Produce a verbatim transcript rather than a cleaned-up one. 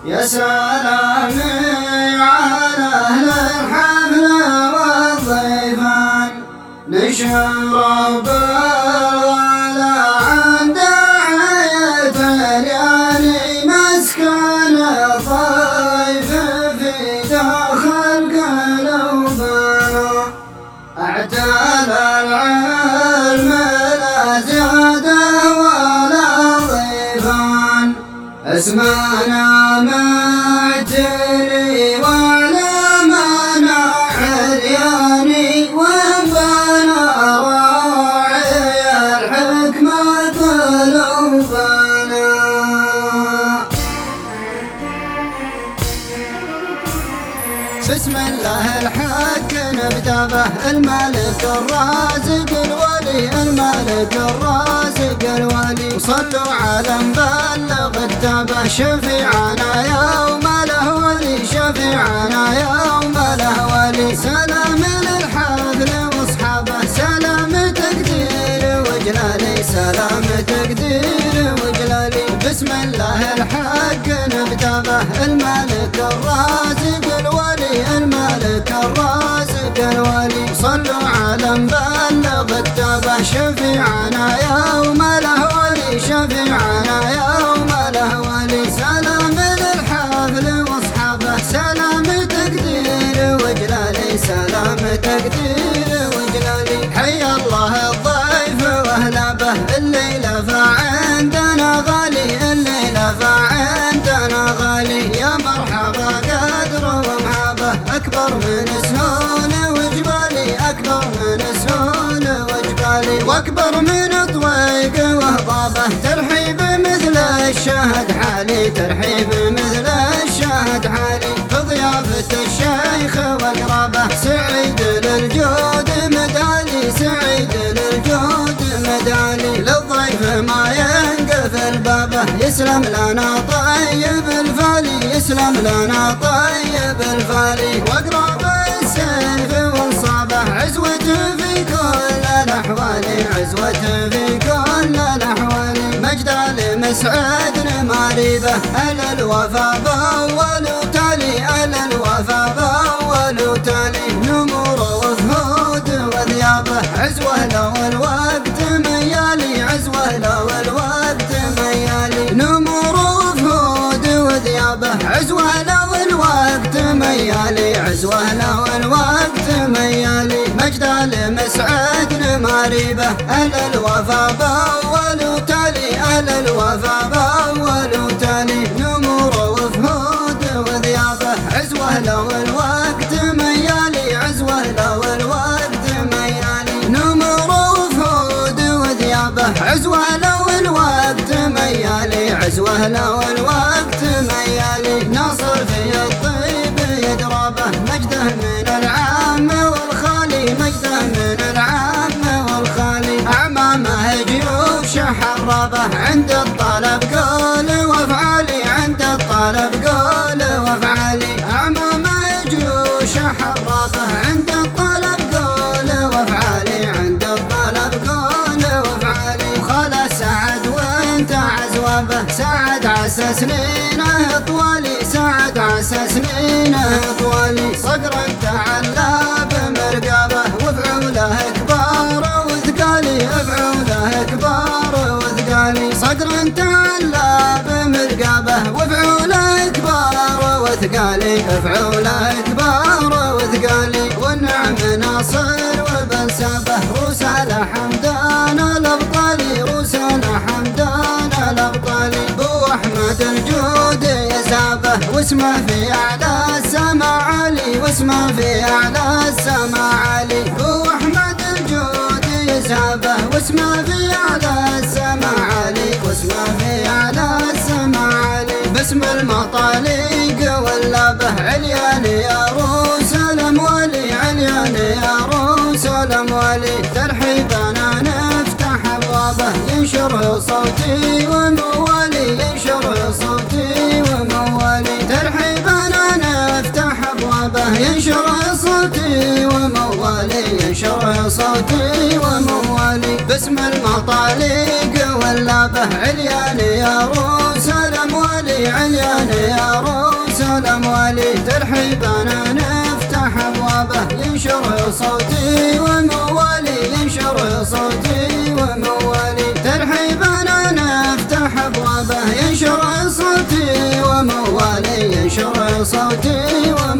يا سلامي على أهل الحفل والضيفان نشرب بالغلا عند عية الياني مسكن الضيف في داخل قلوبنا اعتال العلم لا زيادة ولا ضيفان اسمعنا معتلي وعلى منع عرياني وانبنى راعي الحكمة قلوبنا. بسم الله الحق نبدأ به الملك الرازق الولي الملك الرازق الولي صلوا على مبلغ التبه شفيعنا يوم الهولي شفيعنا يوم الهولي سلام للحفل واصحابه سلام تقدير وجلالي سلام تقدير وجلالي. بسم الله الحق نبدأ به الملك الرازق الولي الملك الرازق الولي صلوا على مبلغ التبه شفيعنا يوم الهولي شفيعنا يوم الهولي سلام للحفل واصحابه سلام تقدير وجلالي سلام تقدير وجلالي. حيا الله الضيف واهلا به الليله فعندنا غالي الليله فعندنا غالي يا مرحبا قدر ومحابه اكبر من سهول وجبالي اكبر من سهول وجبالي واكبر من طويق وهضابه ترحيب مثل الشهد حالي ترحيب مثل الشهد حالي في ضيافة الشيخ واقربه سعيد للجود مدالي سعيد للجود مدالي للضيف ما ينقفل بابه يسلم لنا طيب الفالي يسلم لنا طيب الفالي واقرب السيف وانصابه عزوته في كل الاحوال عزوته في كل الاحوال مجد لمسعد ماريبه على الوفا باول تالي على الوفا باول تالي نمور وفهود وذيابه عزوه لو الوقت ميالي عزوه لو الوقت ميالي نمور وفهود وذيابه عزوه لو الوقت ميالي عزوه لو الوقت ميالي مجد لمسعد ماريبه على الوفا باول تالي على الوفا باول تالي نمور وفهود وذيابه عزوه لو الوقت ميالي عزوه لو الوقت ميالي نمور وفهود وذيابه عزوه لو الوقت ميالي عزوه لو الوقت ميالي ناصر في الطيب يدربه مجده من العام والخالي مجده من العام والخالي أعمامه جيوش حربه عند الطلب قول وافعالي عند الطلب قول وافعالي أعمامه جيوش حربه عند الطلب قول وافعالي عند الطلب قول وافعالي خلا سعد وانت عزوبه سعد عسى سنينه طوالي سعد عسى سنينه طوالي صقر تعلى بمرقبه وفعوله كبار وثقالي افعوله كبار وثقالي صقر تعلى بمرقبه وفعوله كبار وثقالي افعوله كبار وثقالي والنعم ناصر وبنسبه روساله حمدان الابطالي روساله حمدان الابطالي بو احمد الجود يزابه واسمه في اعلى السما عالي واسمه في اعلى السما عالي بو احمد الجود يزابه واسمه في اعلى السما عالي واسمه في اعلى السما عالي باسم المطاليق واللبه عليان يا روس الاموالي عليان يا روس الاموالي ترحيبنا نفتح ابوابه ينشر صوتي وموالي ينشر صوتي وموالي ترحيبنا نفتح ابوابه ينشر ينشر صوتي وموالي، ينشر صوتي وموالي. باسم المطالق واللابه عليان يا روس الاموالي، عليان يا روس الاموالي. ترحيبنا نفتح ابوابه، ينشر صوتي وموالي، ينشر صوتي وموالي. ترحيبنا نفتح ابوابه، ينشر صوتي وموالي، ينشر صوتي وموالي.